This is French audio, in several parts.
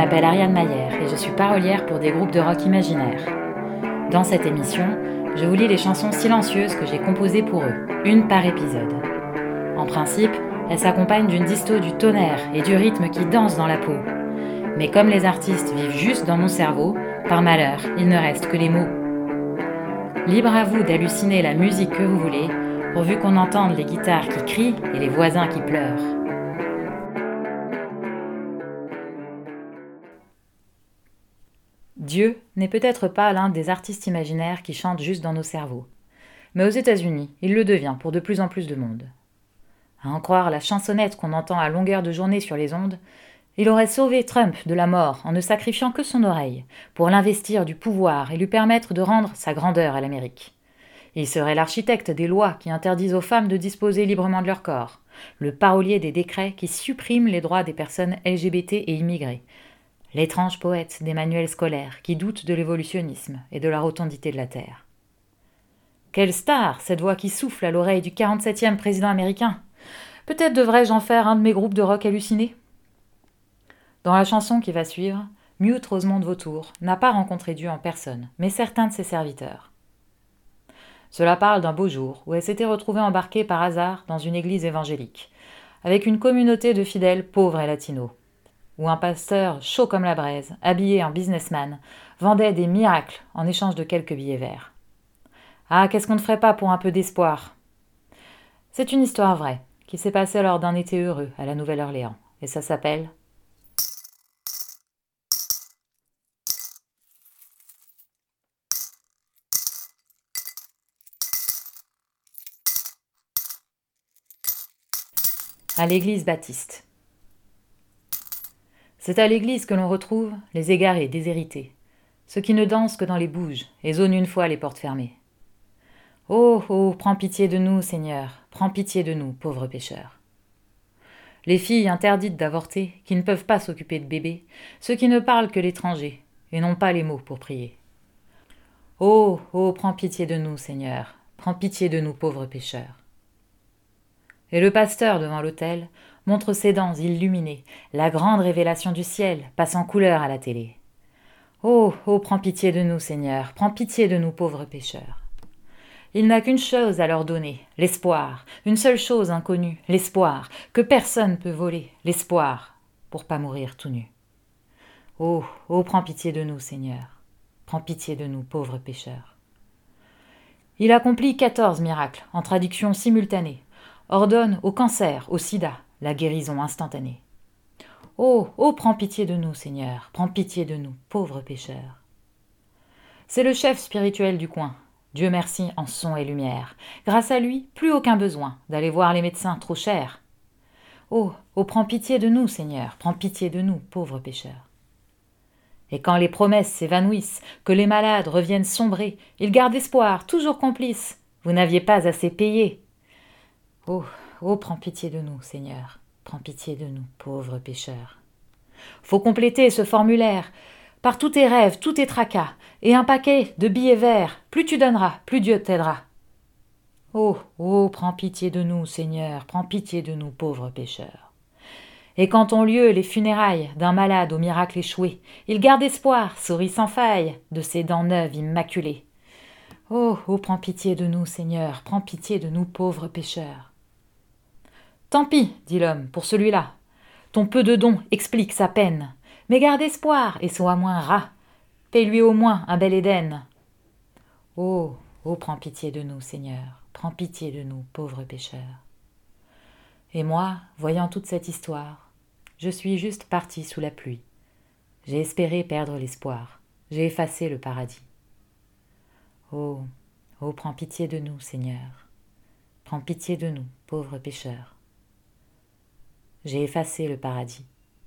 m'appelle Ariane Maillère et je suis parolière pour des groupes de rock imaginaires. Dans cette émission, je vous lis les chansons silencieuses que j'ai composées pour eux, une par épisode. En principe, elles s'accompagnent d'une disto du tonnerre et du rythme qui danse dans la peau. Mais comme les artistes vivent juste dans mon cerveau, par malheur, il ne reste que les mots. Libre à vous d'halluciner la musique que vous voulez, pourvu qu'on entende les guitares qui crient et les voisins qui pleurent. Dieu n'est peut-être pas l'un des artistes imaginaires qui chantent juste dans nos cerveaux. Mais aux États-Unis, il le devient pour de plus en plus de monde. À en croire la chansonnette qu'on entend à longueur de journée sur les ondes, il aurait sauvé Trump de la mort en ne sacrifiant que son oreille pour l'investir du pouvoir et lui permettre de rendre sa grandeur à l'Amérique. Il serait l'architecte des lois qui interdisent aux femmes de disposer librement de leur corps, le parolier des décrets qui suppriment les droits des personnes LGBT et immigrées, l'étrange poète des manuels scolaires qui doute de l'évolutionnisme et de la rotondité de la Terre. Quelle star, cette voix qui souffle à l'oreille du 47e président américain! Peut-être devrais-je en faire un de mes groupes de rock hallucinés? Dans la chanson qui va suivre, Mute Rosemonde Vautour n'a pas rencontré Dieu en personne, mais certains de ses serviteurs. Cela parle d'un beau jour où elle s'était retrouvée embarquée par hasard dans une église évangélique, avec une communauté de fidèles pauvres et latinos, où un pasteur chaud comme la braise, habillé en businessman, vendait des miracles en échange de quelques billets verts. Ah, qu'est-ce qu'on ne ferait pas pour un peu d'espoir? C'est une histoire vraie, qui s'est passée lors d'un été heureux à la Nouvelle-Orléans, et ça s'appelle à l'église baptiste. C'est à l'église que l'on retrouve les égarés déshérités, ceux qui ne dansent que dans les bouges et zonent une fois les portes fermées. Oh, oh, prends pitié de nous, Seigneur, prends pitié de nous, pauvres pécheurs. Les filles interdites d'avorter, qui ne peuvent pas s'occuper de bébés, ceux qui ne parlent que l'étranger, et n'ont pas les mots pour prier. Oh, oh, prends pitié de nous, Seigneur, prends pitié de nous, pauvres pécheurs. Et le pasteur devant l'autel montre ses dents illuminées, la grande révélation du ciel passe en couleur à la télé. Oh, oh, prends pitié de nous, Seigneur, prends pitié de nous, pauvres pécheurs. Il n'a qu'une chose à leur donner, l'espoir, une seule chose inconnue, l'espoir, que personne peut voler, l'espoir, pour pas mourir tout nu. Oh, oh, prends pitié de nous, Seigneur, prends pitié de nous, pauvres pécheurs. Il accomplit 14 miracles, en traduction simultanée, ordonne au cancer, au sida, la guérison instantanée. Oh, oh, prends pitié de nous, Seigneur, prends pitié de nous, pauvres pécheurs. C'est le chef spirituel du coin. Dieu merci en son et lumière. Grâce à lui, plus aucun besoin d'aller voir les médecins trop chers. Oh, oh, prends pitié de nous, Seigneur, prends pitié de nous, pauvres pécheurs. Et quand les promesses s'évanouissent, que les malades reviennent sombrer, ils gardent espoir, toujours complices. Vous n'aviez pas assez payé. Oh, oh, prends pitié de nous, Seigneur, prends pitié de nous, pauvres pécheurs. Faut compléter ce formulaire par tous tes rêves, tous tes tracas, et un paquet de billets verts. Plus tu donneras, plus Dieu t'aidera. Oh, oh, prends pitié de nous, Seigneur, prends pitié de nous, pauvres pécheurs. Et quand ont lieu les funérailles d'un malade au miracle échoué, il garde espoir, sourit sans faille, de ses dents neuves immaculées. Oh, oh, prends pitié de nous, Seigneur, prends pitié de nous, pauvres pécheurs. Tant pis, dit l'homme, pour celui-là. Ton peu de dons explique sa peine. Mais garde espoir et sois moins rat. Paye-lui au moins un bel Éden. Oh, oh, prends pitié de nous, Seigneur, prends pitié de nous, pauvres pécheurs. Et moi, voyant toute cette histoire, je suis juste parti sous la pluie. J'ai espéré perdre l'espoir, j'ai effacé le paradis. Oh, oh, prends pitié de nous, Seigneur, prends pitié de nous, pauvres pécheurs. J'ai effacé le paradis.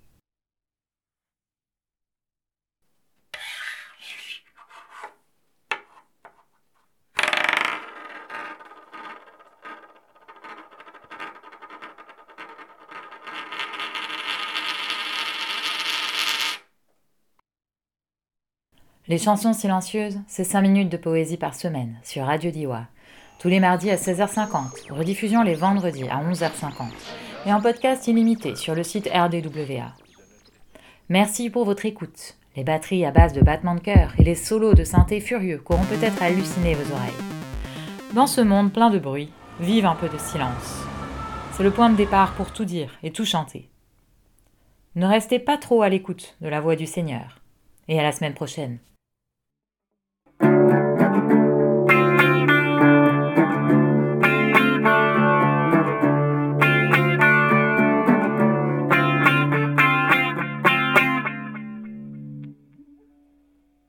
Les chansons silencieuses, c'est 5 minutes de poésie par semaine sur Radio Diwa. Tous les mardis à 16h50, rediffusion les vendredis à 11h50 et en podcast illimité sur le site RDWA. Merci pour votre écoute. Les batteries à base de battements de cœur et les solos de synthé furieux qu'auront peut-être halluciné vos oreilles. Dans ce monde plein de bruit, vive un peu de silence. C'est le point de départ pour tout dire et tout chanter. Ne restez pas trop à l'écoute de la voix du Seigneur. Et à la semaine prochaine.